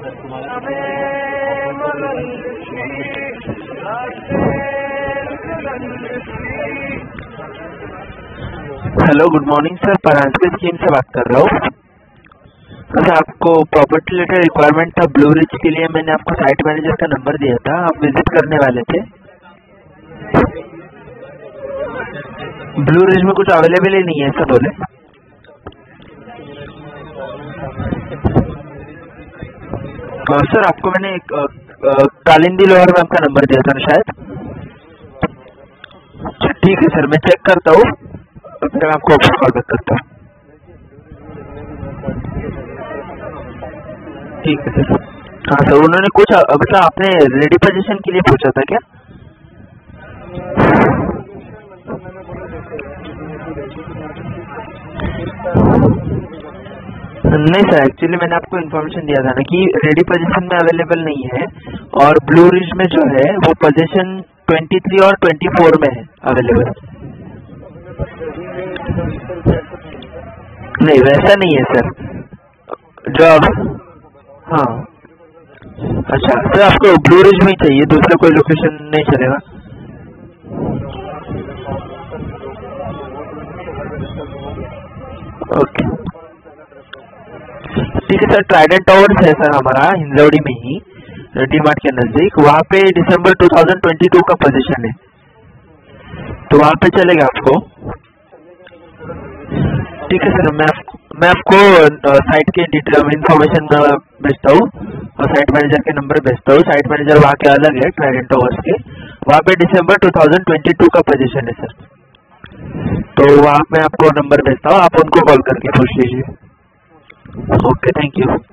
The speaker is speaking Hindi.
Hello, good morning sir, Paranjape scheme से बात कर रहा हूँ। सर आपको प्रॉपर्टी रिलेटेड रिक्वायरमेंट था ब्लू रिज के लिए, मैंने आपको साइट मैनेजर का नंबर दिया था, आप विजिट करने वाले थे। ब्लू रिज में कुछ अवेलेबल ही नहीं है ऐसा बोले। सर आपको मैंने कालिंदी लोअर में आपका नंबर दिया था ना शायद। ठीक है सर, मैं चेक करता हूँ, फिर मैं आपको कॉल बैक करता हूँ। ठीक है सर। हाँ सर, उन्होंने कुछ मतलब आपने रेडी पोजीशन के लिए पूछा था क्या? नहीं सर, एक्चुअली मैंने आपको इन्फॉर्मेशन दिया था ना कि रेडी पोजीशन में अवेलेबल नहीं है, और ब्लू रिज में जो है वो पोजीशन 23 और 24 में है अवेलेबल। नहीं वैसा नहीं है सर, जो आप हाँ अच्छा सर, आपको ब्लू रिज में ही चाहिए, दूसरा कोई लोकेशन नहीं चलेगा? ओके ठीक है सर, ट्राइडेंट टावर्स है सर हमारा हिंजौड़ी में ही, डी मार्ट के नजदीक, वहाँ पे दिसंबर 2022 का पोजीशन है, तो वहाँ पे चलेगा आपको? ठीक है सर, मैं आपको साइट के डिटेल इन्फॉर्मेशन भेजता हूँ और साइट मैनेजर के नंबर भेजता हूँ। साइट मैनेजर वहाँ के अलग है ट्राइडेंट टावर्स के, वहाँ पे दिसंबर 2022 का पोजीशन है सर, तो वहाँ मैं आपको नंबर भेजता हूँ, आप उनको कॉल करके पूछ लीजिए। Okay, thank you.